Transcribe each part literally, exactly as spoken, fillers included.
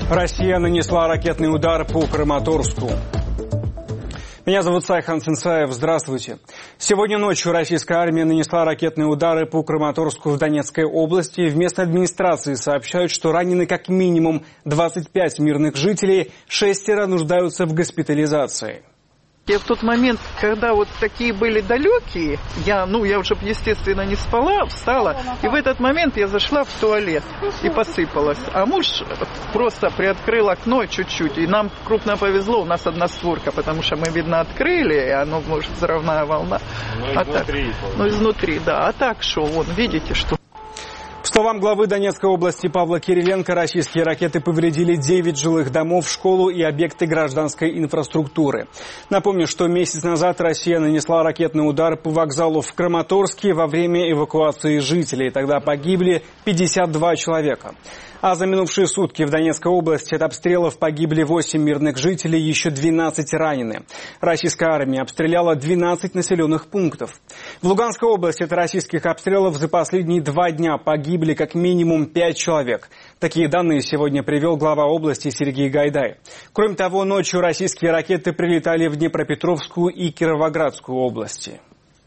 Россия нанесла ракетный удар по Краматорску. Меня зовут Сайхан Сенсаев. Здравствуйте. Сегодня ночью российская армия нанесла ракетные удары по Краматорску в Донецкой области. В местной администрации сообщают, что ранены как минимум двадцать пять мирных жителей, шестеро нуждаются в госпитализации. Я в тот момент, когда вот такие были далекие, я, ну, я уже, естественно, не спала, встала, и в этот момент я зашла в туалет и посыпалась. А муж просто приоткрыл окно чуть-чуть, и нам крупно повезло, у нас одна створка, потому что мы, видно, открыли, и оно, может, взрывная волна. Ну, а изнутри. Так, ну, изнутри, да. А так что, вон, видите, что... По словам главы Донецкой области Павла Кириленко, российские ракеты повредили девять жилых домов, школу и объекты гражданской инфраструктуры. Напомню, что месяц назад Россия нанесла ракетный удар по вокзалу в Краматорске во время эвакуации жителей. Тогда погибли пятьдесят два человека. А за минувшие сутки в Донецкой области от обстрелов погибли восемь мирных жителей, еще двенадцать ранены. Российская армия обстреляла двенадцать населенных пунктов. В Луганской области от российских обстрелов за последние два дня погибли как минимум пять человек. Такие данные сегодня привел глава области Сергей Гайдай. Кроме того, ночью российские ракеты прилетали в Днепропетровскую и Кировоградскую области.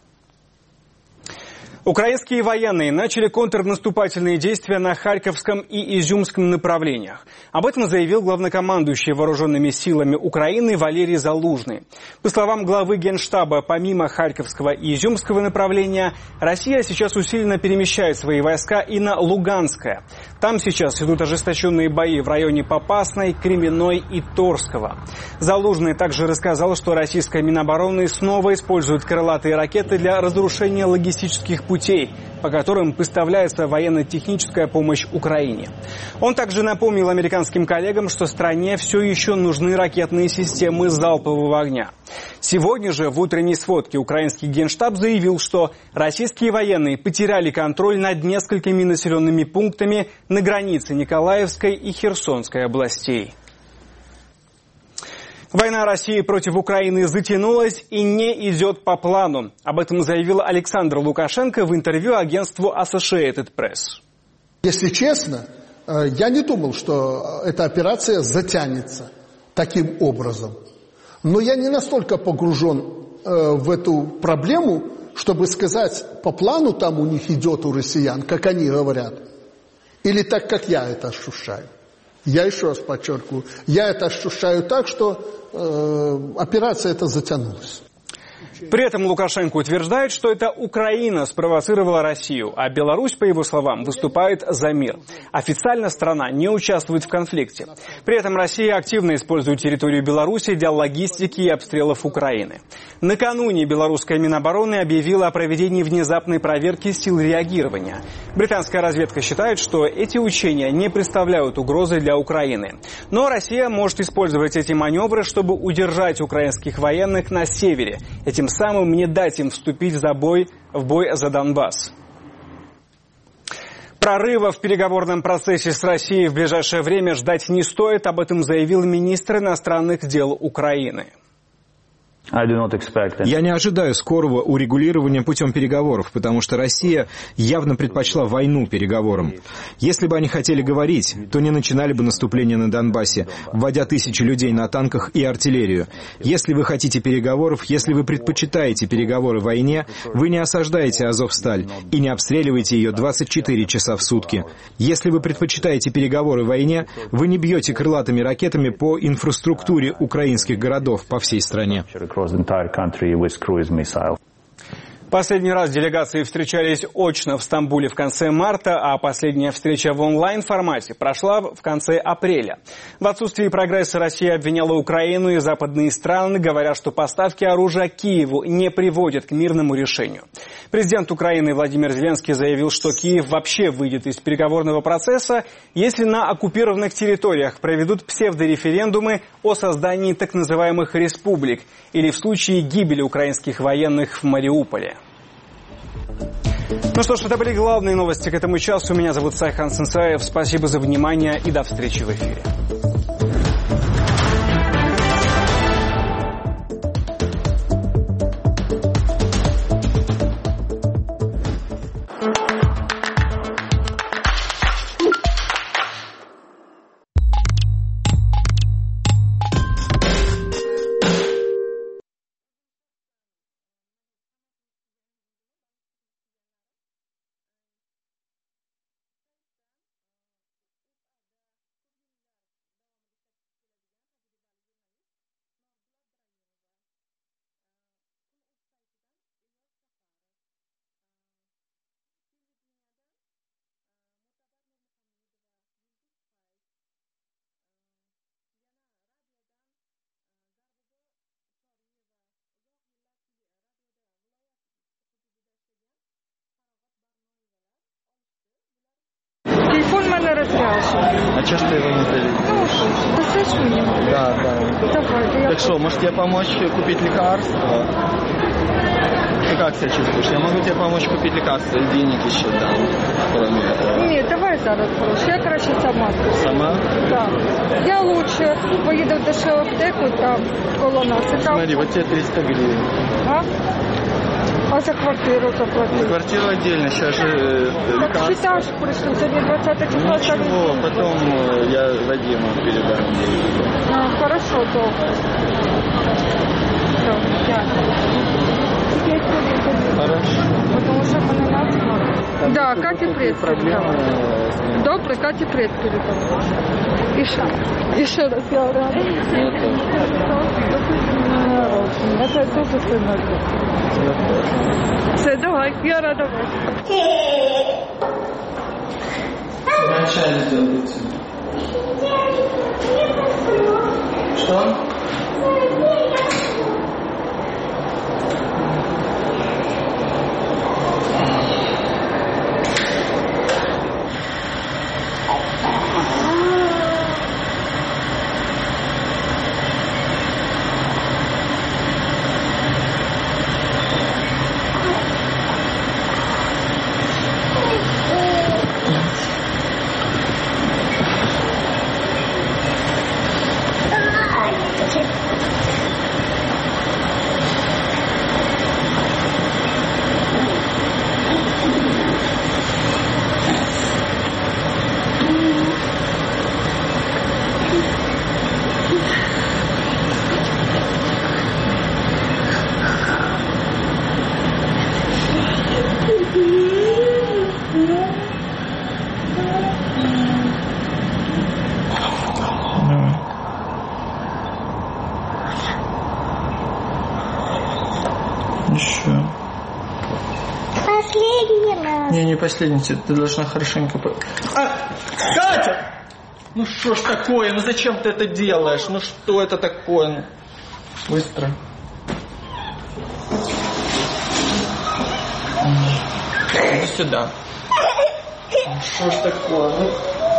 Украинские военные начали контрнаступательные действия на Харьковском и Изюмском направлениях. Об этом заявил главнокомандующий вооруженными силами Украины Валерий Залужный. По словам главы Генштаба, помимо Харьковского и Изюмского направления, Россия сейчас усиленно перемещает свои войска и на Луганское. Там сейчас идут ожесточенные бои в районе Попасной, Кременной и Торского. Залужный также рассказал, что российская Минобороны снова использует крылатые ракеты для разрушения логистических путей, по которым поставляется военно-техническая помощь Украине. Он также напомнил американским коллегам, что стране все еще нужны ракетные системы залпового огня. Сегодня же в утренней сводке украинский Генштаб заявил, что российские военные потеряли контроль над несколькими населенными пунктами на границе Николаевской и Херсонской областей. Война России против Украины затянулась и не идет по плану. Об этом заявил Александр Лукашенко в интервью агентству Associated Press. Если честно, я не думал, что эта операция затянется таким образом. Но я не настолько погружен в эту проблему, чтобы сказать, по плану там у них идет у россиян, как они говорят, или так, как я это ощущаю. Я еще раз подчеркиваю, я это ощущаю так, что э, операция эта затянулась. При этом Лукашенко утверждает, что это Украина спровоцировала Россию, а Беларусь, по его словам, выступает за мир. Официально страна не участвует в конфликте. При этом Россия активно использует территорию Беларуси для логистики и обстрелов Украины. Накануне белорусская Минобороны объявила о проведении внезапной проверки сил реагирования. Британская разведка считает, что эти учения не представляют угрозы для Украины. Но Россия может использовать эти маневры, чтобы удержать украинских военных на севере. Этим самым не дать им вступить за бой, в бой за Донбасс. Прорыва в переговорном процессе с Россией в ближайшее время ждать не стоит. Об этом заявил министр иностранных дел Украины. Я не ожидаю скорого урегулирования путем переговоров, потому что Россия явно предпочла войну переговорам. Если бы они хотели говорить, то не начинали бы наступление на Донбассе, вводя тысячи людей на танках и артиллерию. Если вы хотите переговоров, если вы предпочитаете переговоры войне, вы не осаждаете Азовсталь и не обстреливаете ее двадцать четыре часа в сутки. Если вы предпочитаете переговоры войне, вы не бьете крылатыми ракетами по инфраструктуре украинских городов по всей стране. Последний раз делегации встречались очно в Стамбуле в конце марта, а последняя встреча в онлайн-формате прошла в конце апреля. В отсутствии прогресса Россия обвиняла Украину и западные страны, говоря, что поставки оружия Киеву не приводят к мирному решению. Президент Украины Владимир Зеленский заявил, что Киев вообще выйдет из переговорного процесса, если на оккупированных территориях проведут псевдореферендумы о создании так называемых республик или в случае гибели украинских военных в Мариуполе. Ну что ж, это были главные новости к этому часу. Меня зовут Сайхан Сенсаев. Спасибо за внимание и до встречи в эфире. разряжен. А часто его не заведешь? Ну, посажу его. Да, да. Давай, я... Так что, может тебе помочь купить лекарства? Ты как себя чувствуешь? Я могу тебе помочь купить лекарства, денег еще дам, кроме этого. Ні, давай зараз гроші. Я краще сама скажу. Сама? Так. Я лучше поїду в дешеву аптеку, там коло нас. І там... Смотри, вот тебе триста гривен. А? А за квартиру заплатить? Квартиру отдельно, сейчас же э, Так лекарства. считаешь, пришло, сегодня двадцатое число. Ничего, потом э, я Вадиму передам. А, хорошо, добре. Все, дякую. Хорошо. Потому що мене нас. Да, Каті привіт передавай. Добре, Каті привіт передавай. І ще. І ще раз я рада. Це дуже сильно. Все, давай, я рада вас. Вначале сделайте. Что? Еще. Последний раз. Не, не последний, ты должна хорошенько... По... А! Катя! Ну что ж такое? Ну зачем ты это делаешь? Ну что это такое? Быстро. Иди сюда. Ну что ж такое? Ну...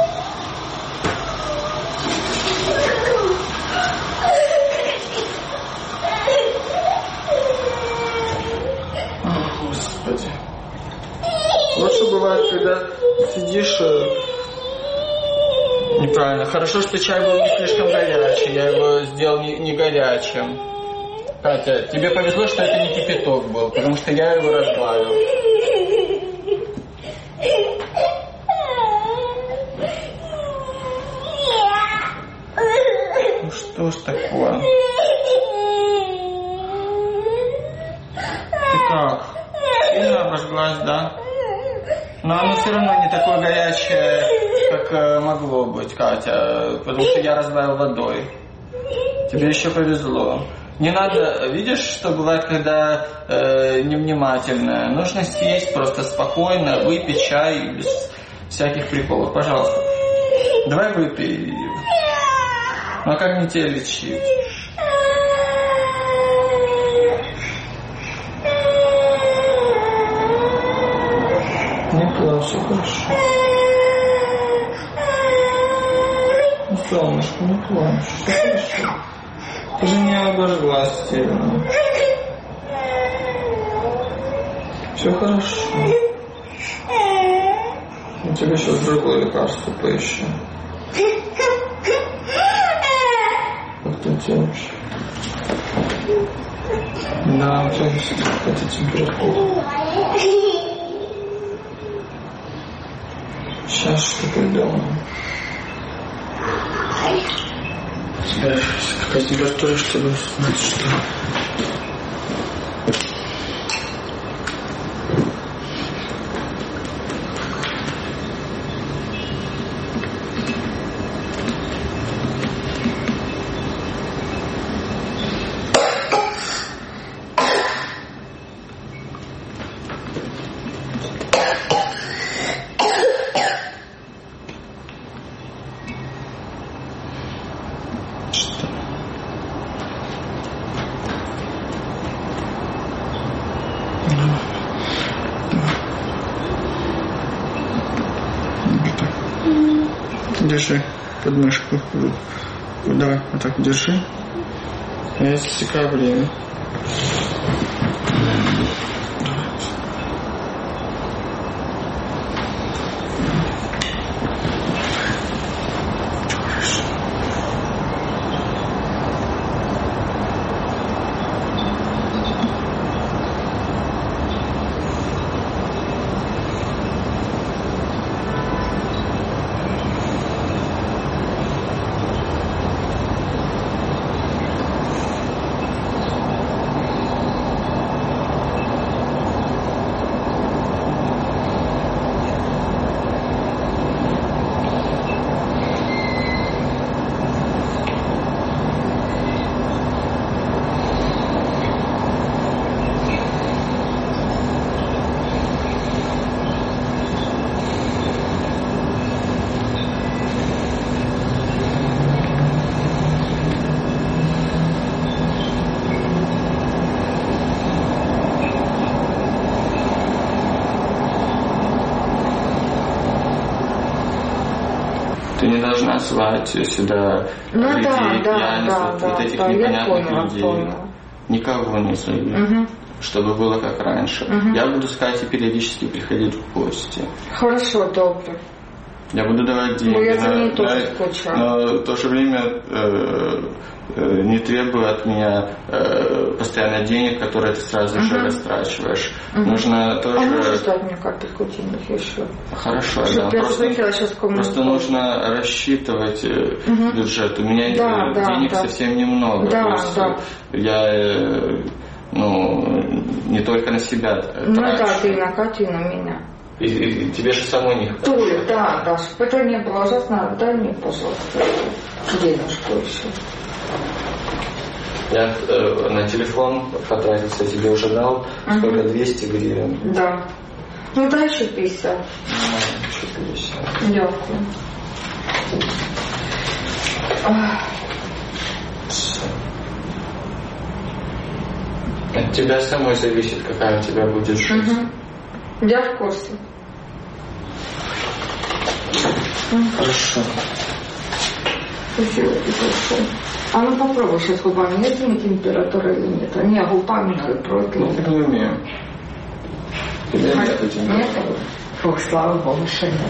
Господи. Лучше бывает, когда сидишь э, неправильно. Хорошо, что чай был не слишком горячий. Я его сделал не, не горячим. Катя, тебе повезло, что это не кипяток был, потому что я его разбавил. Ну что ж такое? Ты как? Сильно обожглась, да? Но оно все равно не такое горячее, как э, могло быть, Катя, потому что я разбавил водой. Тебе еще повезло. Не надо, видишь, что бывает, когда э, невнимательно. Нужно съесть просто спокойно, выпить чай без всяких приколов. Пожалуйста. Давай выпей. Ну а как мне тебя лечить? Не плачь, все хорошо. Ну, солнышко, не плачь, все хорошо. Ты же не обожглась сильно. Все хорошо. Я тебе сейчас другое лекарство поищу. Как ты делаешь? Да, у тебя какая-то температура. Сейчас что придумаем. Какая температура, чтобы знать, что... Mm-hmm. держи подмышку. Давай, вот так держи. Я засекаю время. Ты не должна звать сюда ну, людей, да, пьяниц, да, вот, да, вот этих да, непонятных поняла, людей. поняла. Никого не зови, угу. чтобы было как раньше. Угу. Я буду с Катей периодически приходить в гости. Хорошо, добро. Я буду давать деньги. Ну, я за ней но, тоже скучаю. Но в то же время э, э, не требую от меня э, постоянно денег, которые ты сразу uh-huh. же растрачиваешь. Uh-huh. Нужно тоже... А можешь дать мне капельку денег еще? Хорошо, чтобы да. Я просто сейчас просто нужно рассчитывать uh-huh. бюджет. У меня да, да, денег да. совсем немного. Да, да. Я... Э, ну, не только на себя ну, трачу. Ну да, ты и на Катю, и на меня. И, и, и тебе же самой не хватает. Толя, да, да, чтобы это не было ужасно, дай мне, пожалуйста, денежку еще. Я э, на телефон потратился, тебе уже дал, uh-huh. сколько, двести гривен? Да. Ну дай еще пятьдесят. Ну, еще пятьдесят. Дякую. От тебя самой зависит, какая у тебя будет жизнь. Uh-huh. Я в курсе. Хорошо. Спасибо тебе большое. А ну попробуй сейчас губами. Есть ли температура или нет? А не, губами надо просто. Ну, не умею. Тебя а, нет температуры. Нет? Ох, слава Богу, что нет.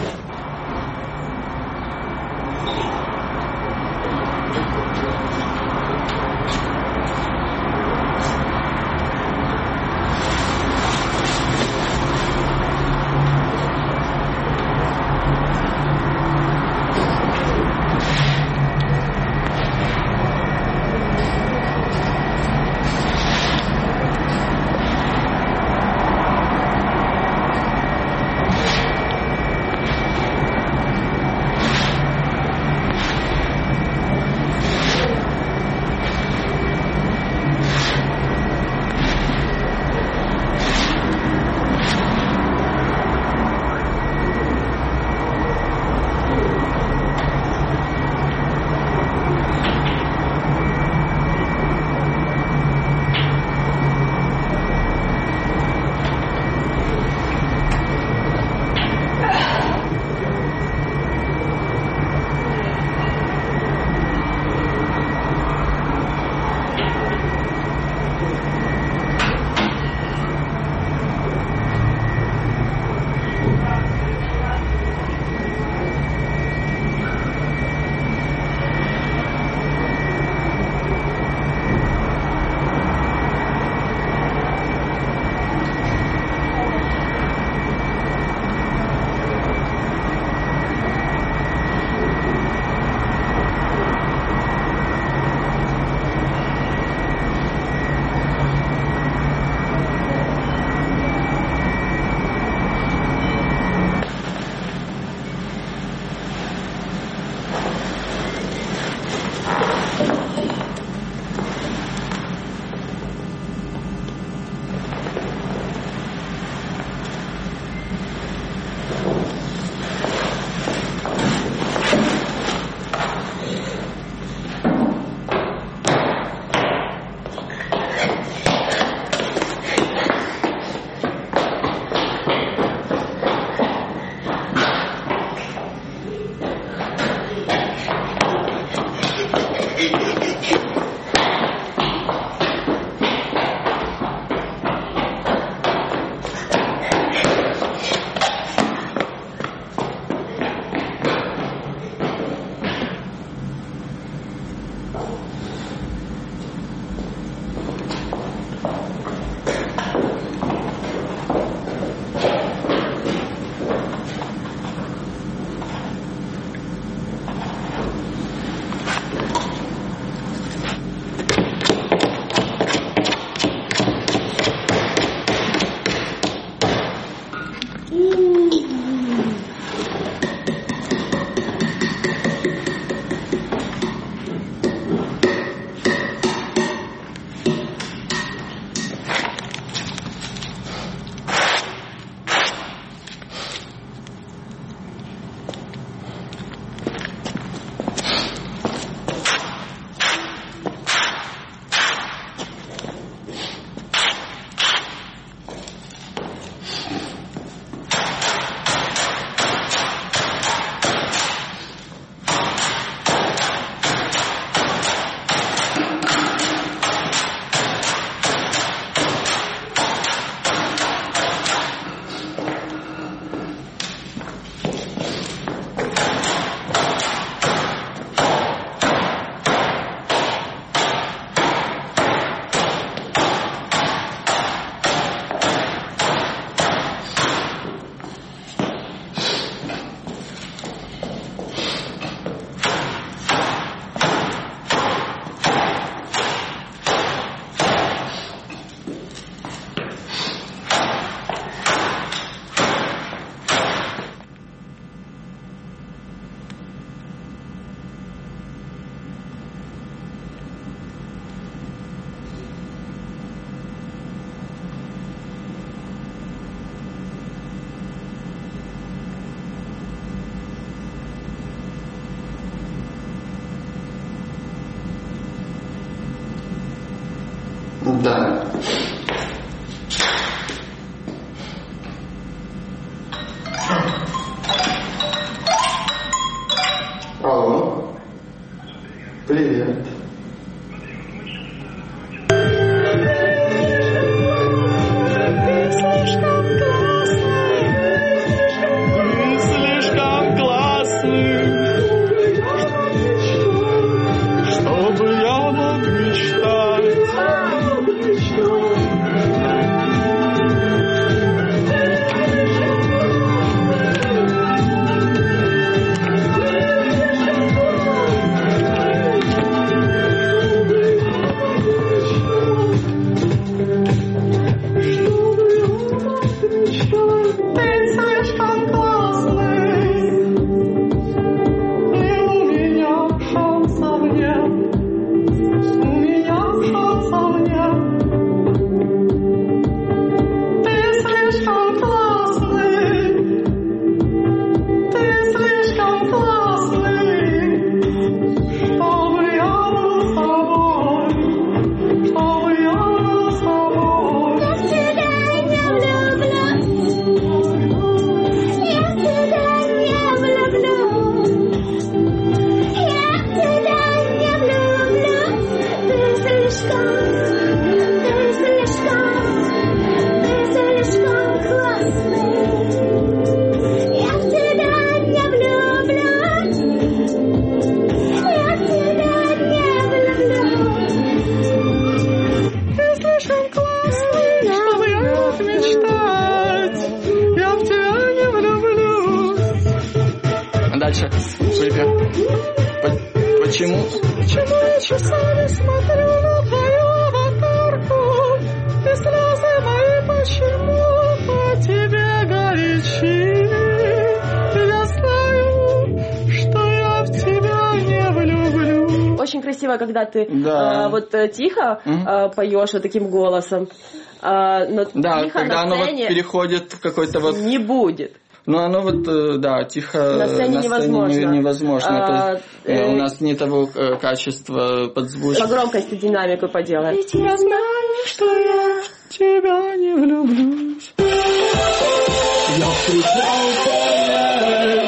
Катя, выпей. Почему? Почему я часами смотрю на твою аватарку, и слезы мои почему по тебе горячи? Я знаю, что я в тебя не влюблю. Очень красиво, когда ты да. э, вот э, тихо э, поешь вот таким голосом, э, но да, тихо когда на оно сцене вот переходит в какой-то вот... не будет. Ну, оно вот, да, тихо на сцене, на сцене невозможно. невозможно. А, Это, э, у нас не того э, качества подзвучки. По громкости динамику поделай. Ведь я знаю, что я в тебя не влюблюсь. Я встречал тебя,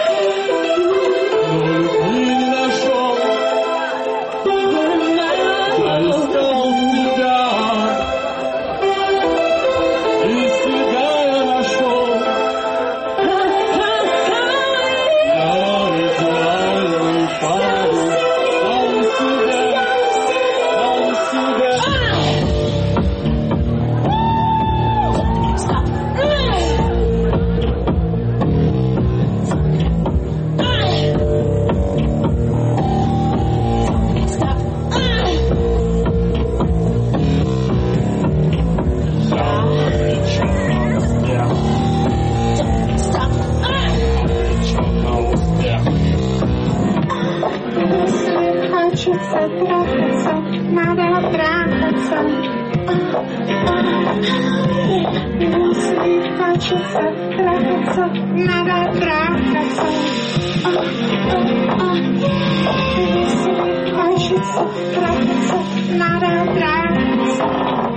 но любви не нашел. Я искал тебя, и себя я нашел. Хочется трахаться, надо трахаться. Если хочется трахаться, надо трахаться. Если хочется трахаться, надо трахаться.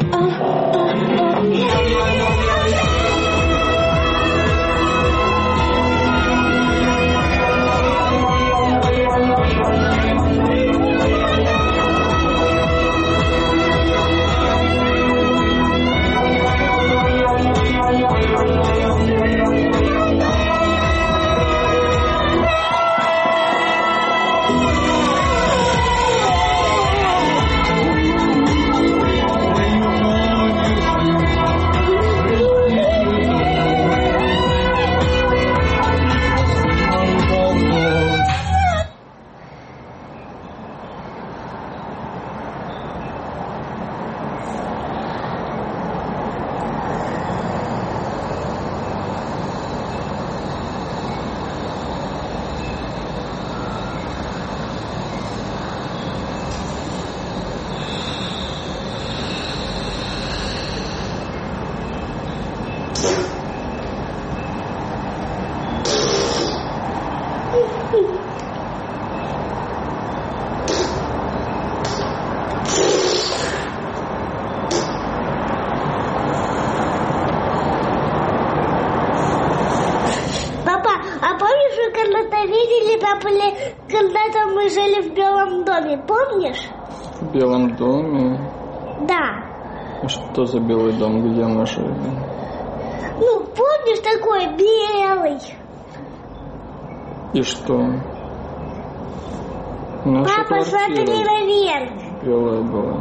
Когда-то мы жили в Белом доме, помнишь? В Белом доме? Да. А что за Белый дом, где мы жили? Ну, помнишь, такой белый. И что? Наша Папа, смотри наверх. Белая была.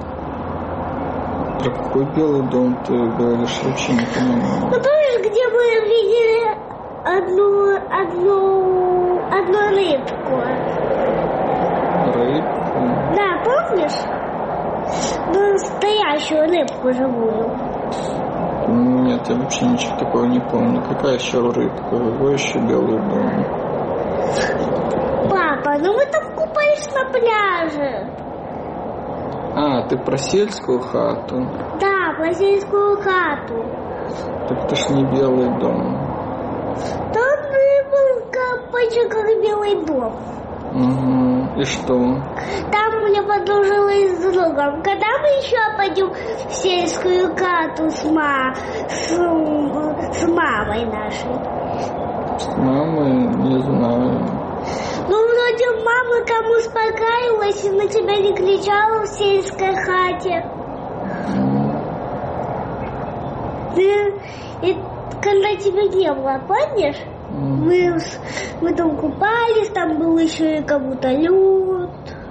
Про какой Белый дом ты говоришь? Я вообще не понимаю. Ну, помнишь, где мы видели одну, одну, одну рыбку? Рыбку? Да, помнишь? Ну, настоящую рыбку живую. Нет, я вообще ничего такого не помню. Какая еще рыбка? Какой еще Белый дом? Папа, ну мы там купались на пляже. А, ты про сельскую хату? Да, про сельскую хату. Так это ж не Белый дом. Там был как, почти как Белый дом. Угу. И что? Там я подружилась с другом. Когда мы еще пойдем в сельскую хату с, ма... с... с мамой нашей? С мамой? Не знаю. Ну, вроде мама кому успокаивалась и на тебя не кричала в сельской хате. И, и когда тебя не было, помнишь? Mm. Мы, мы там купались, там был еще и кому-то лед.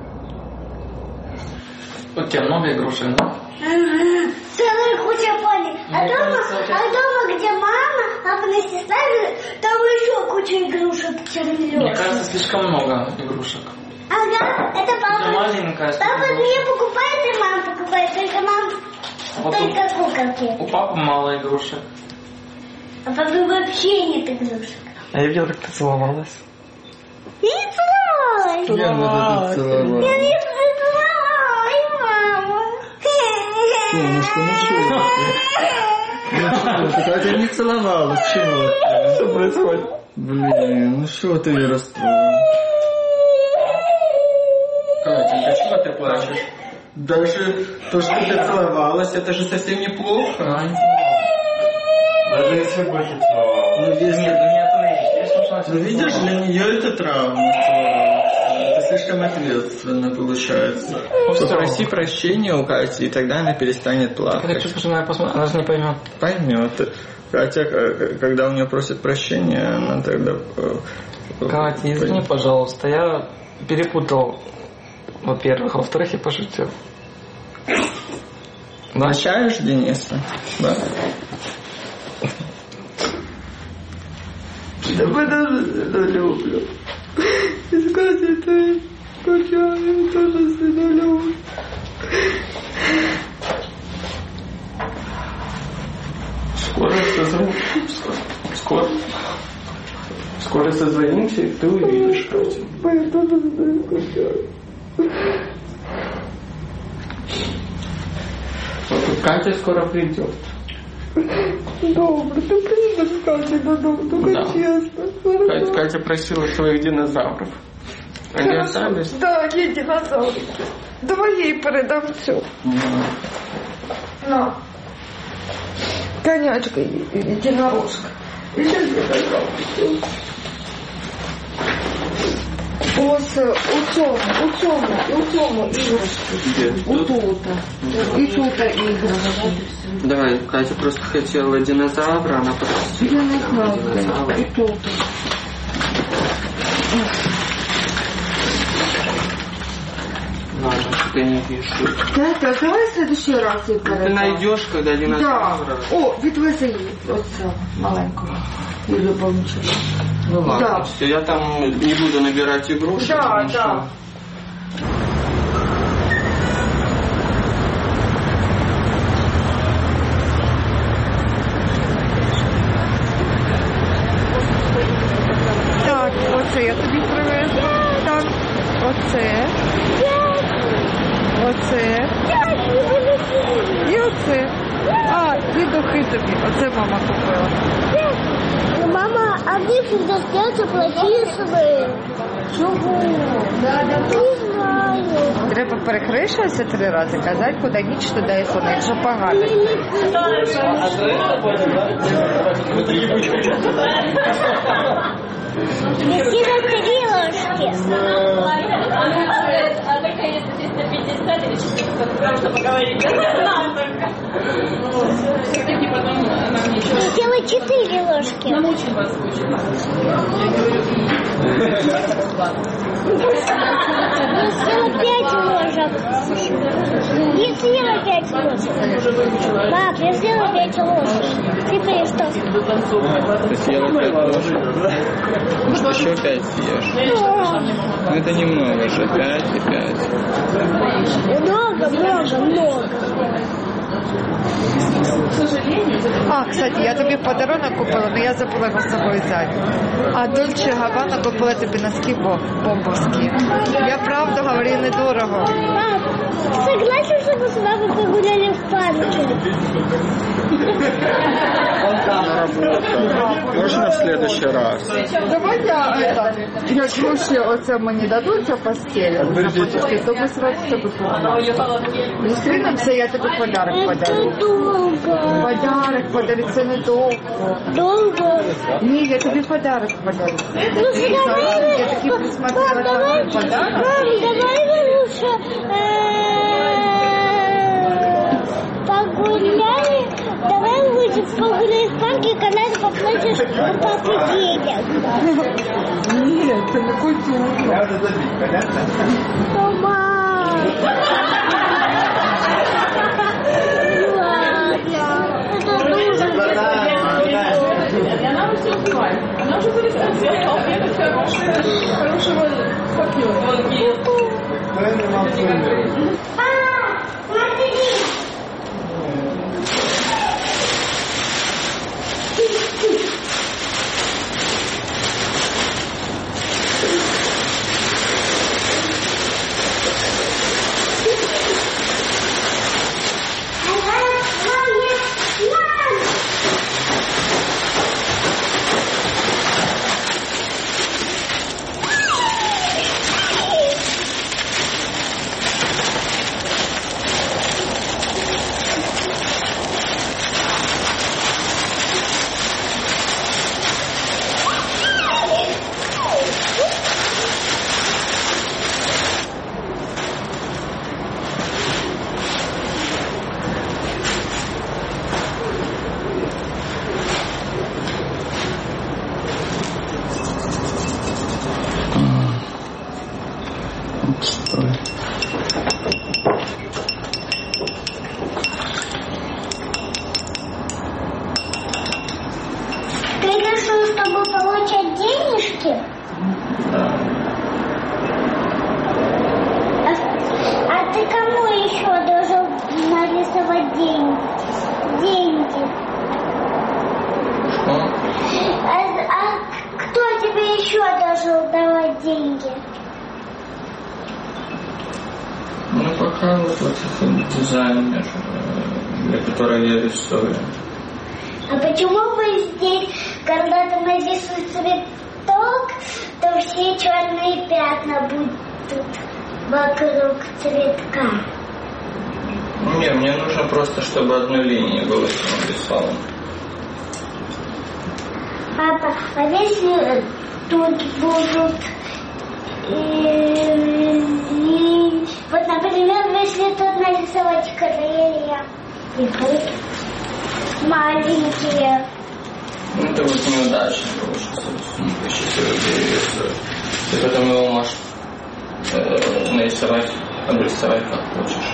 У тебя много игрушек, да? Ага, целая куча пони. А дома, а дома, где мама, а на сестра, там еще куча игрушек. Мне кажется, слишком много игрушек. Ага, это папа. Маленькая. Папа мне покупает, и мама покупает. Только мама, Вот только у... куколки. У папы мало игрушек. А папы вообще нет игрушек. А я видел, как ты целовалась. Я не целовалась. Я надо целовалась. Я не целовалась, мама. Ну что, ну что? Ну что, Катя не целовалась. Чего? Что происходит? Блин, ну что ты ее расстроила? Катя, чего ты плачешь? Даже то, что ты целовалась, это же совсем неплохо. Даже если бы ты целовалась. Ну, если... Нет, ну нет, ну видишь, для нее это травма. Это слишком ответственно получается. Попроси прощения у Кати, и тогда она перестанет плакать. Она же не поймет. Поймет. Катя, когда у нее просят прощения, она тогда... Катя, извини, пожалуйста, я перепутал, во-первых. Во-вторых, я пошутил. Прощаешь Дениса? Да? Я даже сына люблю. И с Катей ты скучаю, я тоже сына люблю. Скоро созвонимся. Скоро. Скоро созвонимся, и ты увидишь, Катя. Я тоже сына скучаю. Вот тут Катя скоро придет. Добро, ты придешь, Катя, додому, только да. Честно. Катя, Катя просила своих динозавров. Они остались? Да, є динозаврики. Давай я їй передам цю. Mm. На. Конячка і єдинорожка. І ще динозаврики. Ось у цьому, у цьому, у цьому іграшки. У тута. І тута іграшки. Давай, Катя просто хотела динозавра, она попросила. Я не знаю, и тут. Ладно, ты не пишешь. Катя, давай в следующий раз я передам. Ты найдешь, когда динозавра. Да. О, відвези її. Оце, маленького. І любовничка. Ну ладно, да. все, я там не буду набирать игрушек. Да, да. Что... Так, оце я тобі привезла. Так, оце. Оце. І оце. А, і духи тобі. Оце мама купила. Мама, а ви всегда скажете плохие. Чого? Не знаю. Треба перехрещуватися три рази, казати, куди ніч, туди і сон, якщо погано. Кидать три ложки. А только если триста пятьдесят или четыреста, потому что поговорить. Нам только. Все-таки потом нам ничего. Сделай четыре ложки. Нам очень вас очень. Я съела пять ложек. Я съела пять ложек. Пап, я съела пять ложек. Теперь что? Ты съела пять ложек? Может, еще пять съешь? Ну, это немного же. Пять и пять. Много, много, много. А, кстати, я тобі подарунок купила, але я забула його з собою взяти. А Дольче Габбана купила тобі носки бомбовські. Я правду говорю, недорого. Пап, согласен, что мы с вами погуляли в парке? Можно в следующий раз? Давай я, это, якщо ще оце мені дадуть, ця постель, то ми сразу тобі погуляємо. Зустрінемося, я тобі подарок подарю. Долго. Подарок подарю, це не довго. Долго. Ні, я тобі подарок подарю. Ну, давай, я таки присмотрела давай, на подарок. мам, давай мы лучше погуляем. Давай лучше погуляем в парке, когда ты попросишь у папы денег. Нет, ты не хочу. Мама. И она все успевает. Она Может, перестать делать алфавит, хорошего партнера. А, смотри! Дизайнер, для которой я рисую. А почему вы здесь, когда ты нарисуешь цветок, то все черные пятна будут вокруг цветка? Нет, мне нужно просто, чтобы одной линии было, что нарисовал. Папа, а если тут будут... Вот, например, если тут нарисовать крылья и крылья маленькие. Ну, это будет неудачно получится. Ты потом его можешь э, нарисовать, обрисовать как хочешь.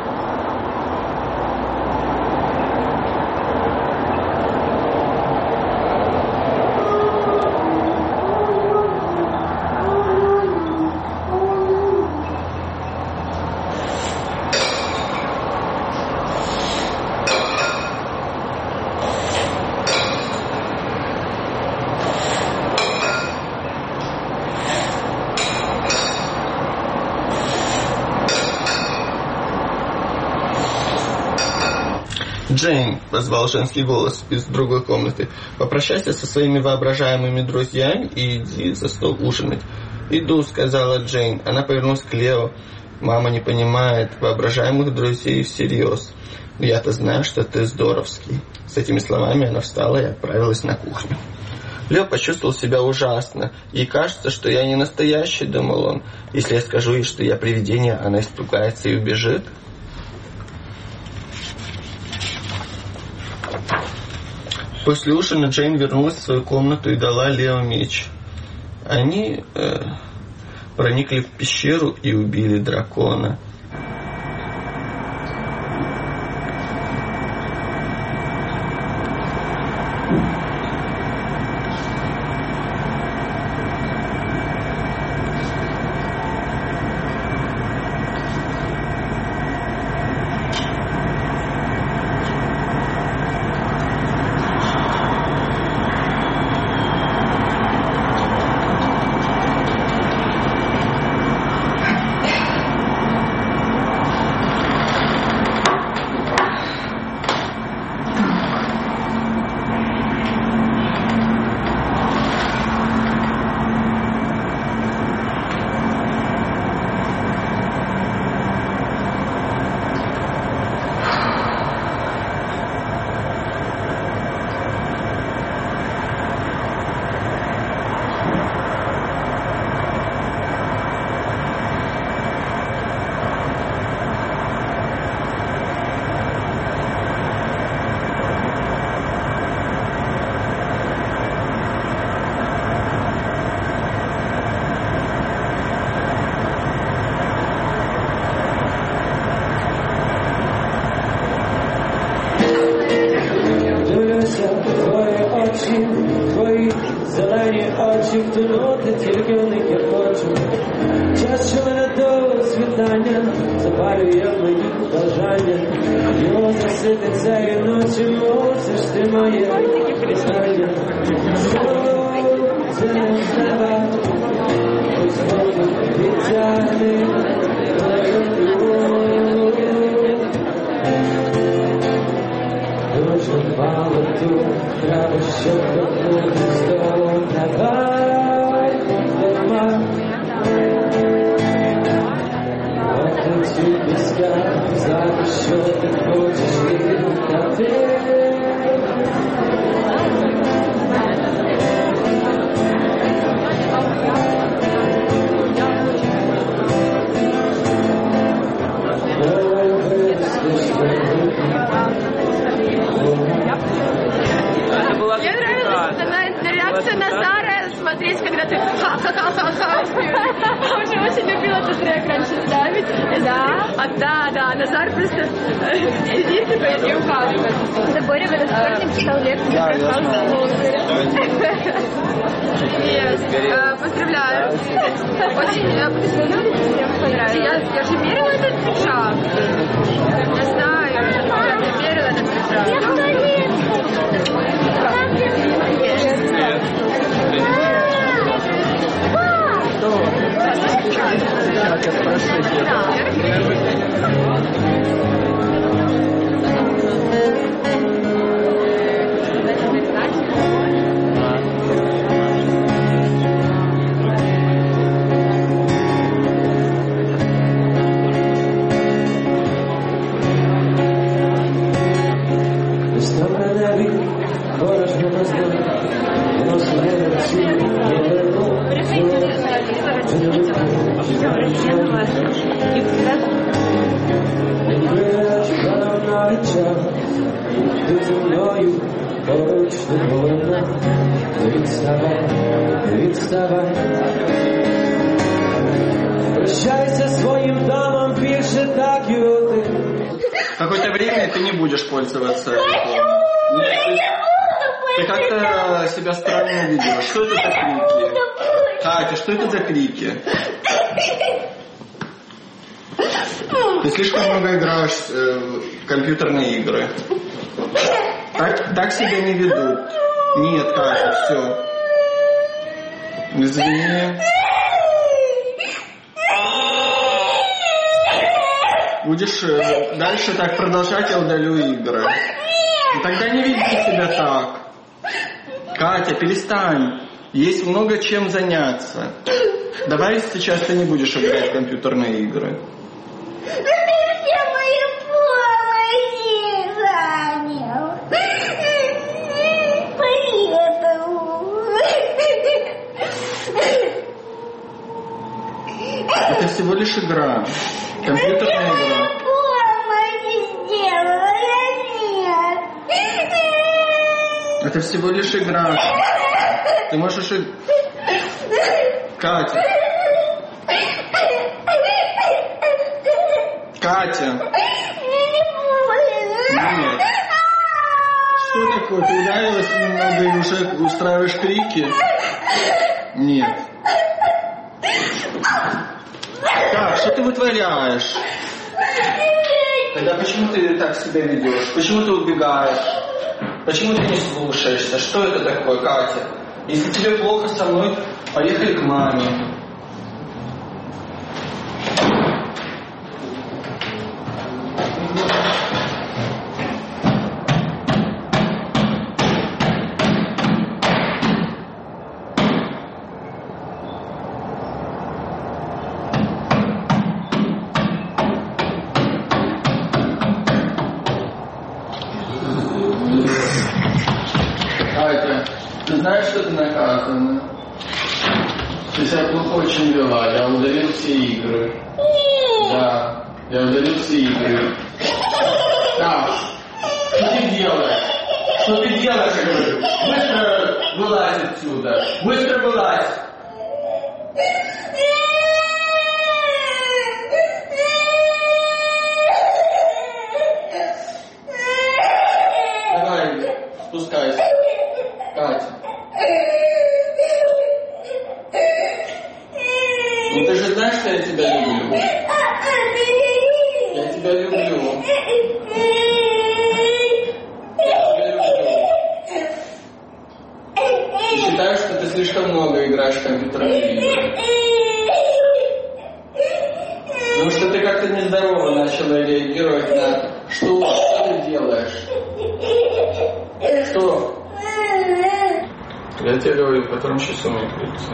«Джейн», — позвал женский голос из другой комнаты, — «попрощайся со своими воображаемыми друзьями и иди за стол ужинать». «Иду», — сказала Джейн. Она повернулась к Лео. «Мама не понимает воображаемых друзей всерьез. Но я-то знаю, что ты здоровский». С этими словами она встала и отправилась на кухню. Лео почувствовал себя ужасно. «Ей кажется, что я не настоящий», — думал он. «Если я скажу ей, что я привидение, она испугается и убежит». После ужина Джейн вернулась в свою комнату и дала Лео меч. Они э, проникли в пещеру и убили дракона. мої очі втонути, тільки в них я хочу. Час, що мене до світання, запалює мої бажання. Його засити цієї ночі мусиш, ти моє признання. Це не з неба, ось воду відтягни. Дуже мало тут, треба, щоб добути з того. Давай, дома. Оттанцюй піска, зараз що ти хочеш віддати. Мне нравится на реакцию Назара смотреть, когда ты ха-ха-ха-ха-ха. Уже очень любила этот трек раньше ставить. Да? А, да, да. Назар просто сидит и поет и указывает. Это Боря водостокник читал лекцию про хаос. Поздравляю. Очень понравилось. Я же мерила этот пиджак. Я знаю. Я мерила этот пиджак. Ти зі мною поруч не повинна. Не відставай, не відставай. Прощайся своим домом, більше так и вот. Какое-то время ты не будешь пользоваться. Ты как-то себя странно ведешь. Что это за крики? Катя, что это за крики? Ты слишком много играешь э, в компьютерные игры. Так, так себя не ведут. Нет, Катя, все. Извини. Будешь э, дальше так продолжать, я удалю игры. И тогда не веди себя так. Катя, перестань. Есть много чем заняться. Давай сейчас ты не будешь играть в компьютерные игры. Это всего лишь игра. Компьютерная игра. Это всего лишь игра. Ты можешь... И... Катя. Катя. Нет. Что такое? Ты ударилась немного и уже устраиваешь крики? Нет. Так, что ты вытворяешь? Тогда почему ты так себя ведешь? Почему ты убегаешь? Почему ты не слушаешься? Что это такое, Катя? Если тебе плохо со мной, поехали к маме. Катя, ты знаешь, что ты наказана? Ты себя плохо очень вела, я удалил все игры. Да, я удалил все игры. Так, что ты делаешь? Что ты делаешь, я говорю? Быстро вылазь отсюда. Быстро вылазь. Давай, спускайся. Катя. я тебя люблю. Я тебя люблю. Ты считаешь, что ты слишком много играешь в компьютерные игры? Потому что ты как-то нездорово начала реагировать на что, что ты делаешь. Что? Я тебе говорю, в котором часу мне прийти.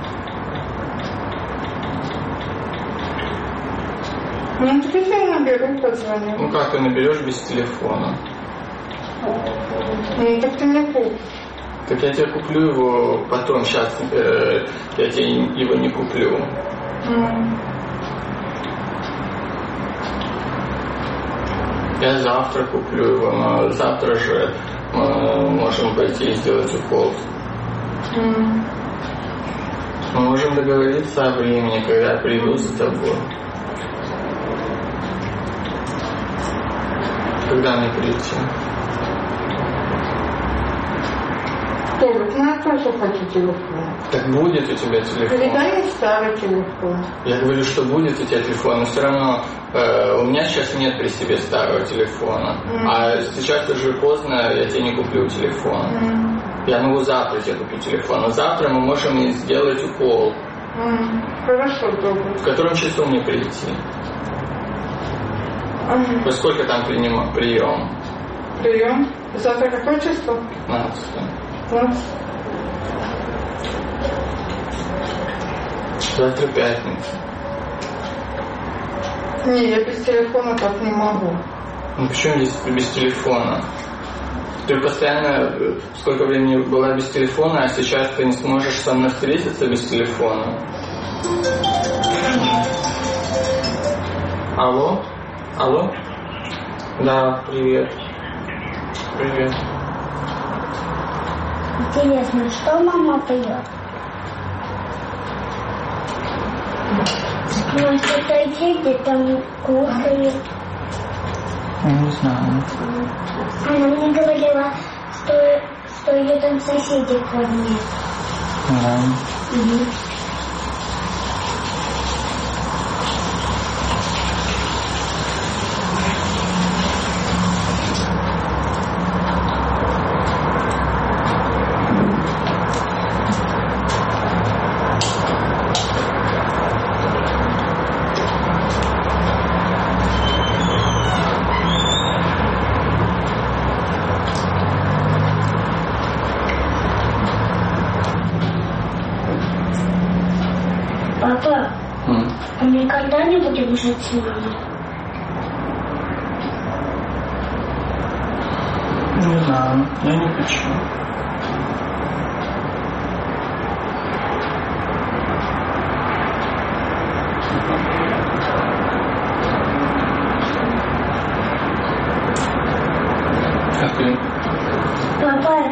Ну, ты я наберу, позвоню. Ну как ты наберешь без телефона? Ну, так ты мне купишь. Так я тебе куплю его потом, сейчас э, я тебе его не куплю. Mm. Я завтра куплю его, но завтра же мы можем пойти и сделать укол. Mm. Мы можем договориться о времени, когда я приду за тобой. Когда мне прийти? Толик, ну я тоже хочу телефон. Так будет у тебя телефон. Передай мне старый телефон. Я говорю, что будет у тебя телефон, но все равно э, у меня сейчас нет при себе старого телефона. Mm. А сейчас уже поздно, я тебе не куплю телефон. Mm. Я могу завтра тебе купить телефон, но завтра мы можем сделать укол. Mm. Хорошо, добро. В котором часу мне прийти? Mm. Во сколько там прием? Прием? Прием? Завтра какое число? пятнадцатое. пятнадцатое. Завтра пятница. Не, я без телефона так не могу. Ну почему здесь без телефона? Ты постоянно сколько времени была без телефона, а сейчас ты не сможешь со мной встретиться без телефона. Алло? Алло? Да, привет. Привет. Интересно, что мама поет? Может, это дети там кушают? Не знаю. Она мне говорила, что, что ее там соседи кормят. Да. Угу. Папа, mm. а мы когда-нибудь будем жить с мамой? Не знаю, я не хочу. А ты? Папа,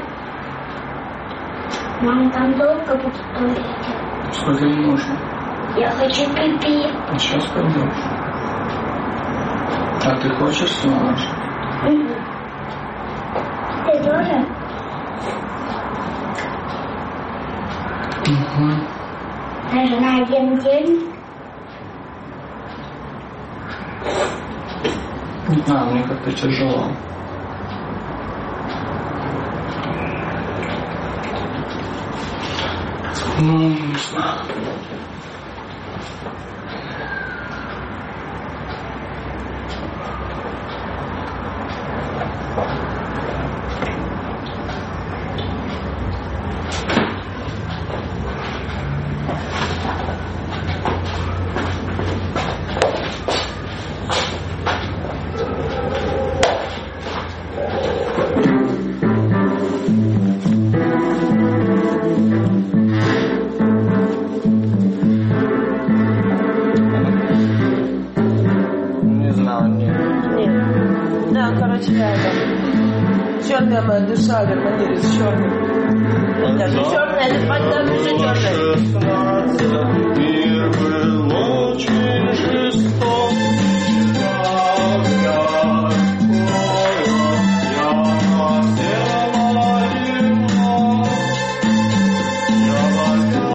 мама там долго будет в туалете. Сколько ей нужно? Я хочу пипи. А сейчас пойдешь. А ты хочешь с мамой? Угу. Ты тоже? Угу. Даже на один день? Не знаю, мне как-то тяжело. Ну, не знаю. Черная моя душа, гармонирует с черным. Даже черная, это понятно, что черная.